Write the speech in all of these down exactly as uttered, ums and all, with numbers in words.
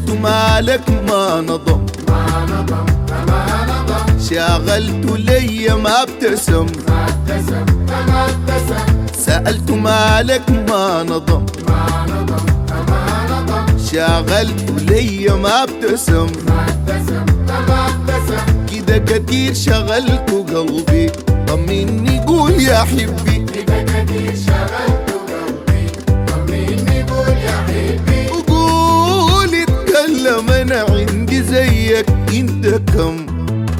سألت مالك ما نضم، ما نضم ما نضم، شاغلت لي ما ابتسم، ما ابتسم ما ابتسم، سألت مالك ما نضم، ما نضم ما نضم، شاغلت لي ما ابتسم، ما ابتسم ما ابتسم، كده كتير شغلت قلبي طمني قول يا حبي، كده كتير شغلت قلبي طمني قول يا حبي، وقول اتكلم انا عندي زيك انت كم.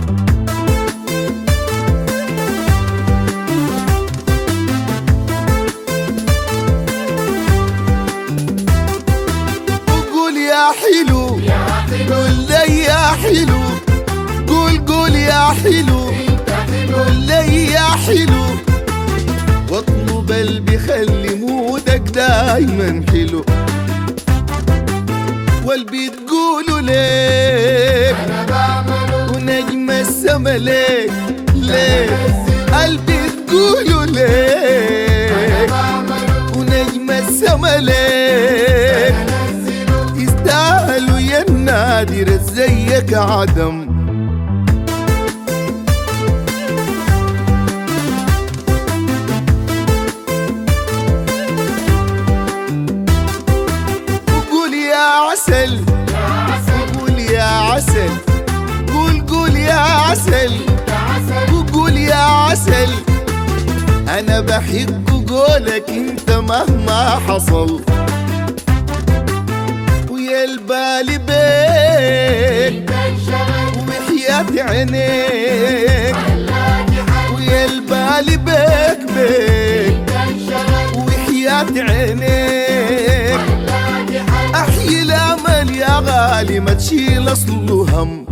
وقول يا حلو يا حلو قول لي يا حلو، قول قول يا حلو انت حلو، قول لي يا حلو، واطلب قلبي خلي مودك دايما حلو، والبي تقولوا ليك انا بعمله ونجم السما ليك ليك، قلبي تقولوا ليك بعمله ونجم السما ليك، انزله يستاهلوا يا النادر زيك عدم. وقول يا عسل يا عسل قول يا عسل، قول قول يا عسل، انت عسل، وقول يا عسل، انا بحب قولك انت مهما حصل، ويا البالي بيك انت انشغل وحياة عينيك، خلاكي حل، ويا البالي بيك بيك انت انشغل وحياة عينيك، خلاكي حل، احيي الامل يا غالي ما تشيل اصله هم.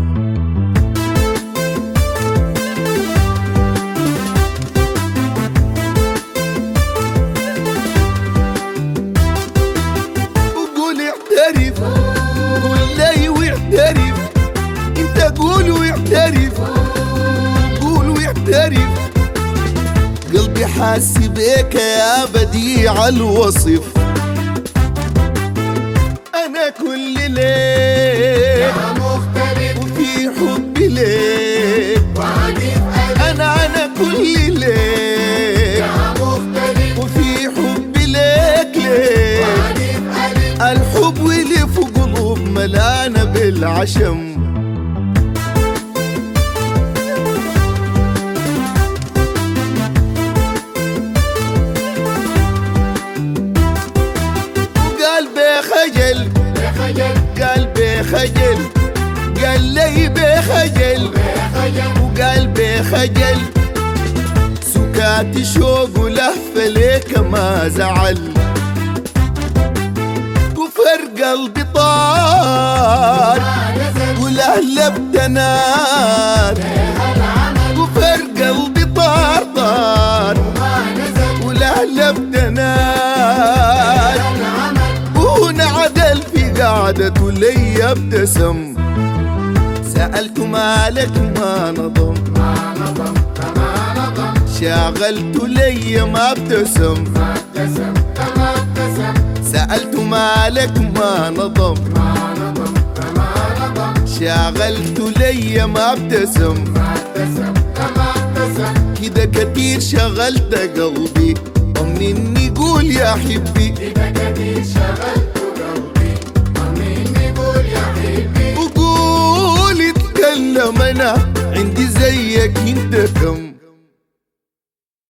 وقول اعترف قول لي واعترف، انت قول واعترف قول واعترف، قلبي حاس بيك يا بديع الوصف، انا كل ليك يا مختلف وفي حبي ليك، وعادي في قلبي، انا انا كل ليك يا مختلف وفي حبي ليك ليك، وعادي في قلبي، الحب واللي في قلوب ملانة بالعشم. وقلبي خجل بخجل قلبي خجل قال لي بخجل، بخجل وقلبي خجل سكات شوق ولهفة ليك ما زعل، وفرق قلبي طار ما نزل ولهلب تنار، بها العمل وفرق قلبي طار طار ما نزل ولهلب تنار، بها العمل ونعدل في قعدته لي ابتسم، سألت مالك ما نضم، ما نضم ما نضم، شاغلت لي ما ابتسم، ما ابتسم ما ابتسم، سألت مالك ما نضم، ما نضم ما نضم، شاغلت لي ما ابتسم، ما ابتسم ما ابتسم، كده كتير شغلت قلبي طمني قول يا حبي، كده كتير شغلت قلبي طمني قول يا حبي، وقول اتكلم انا عندي زيك انت كم.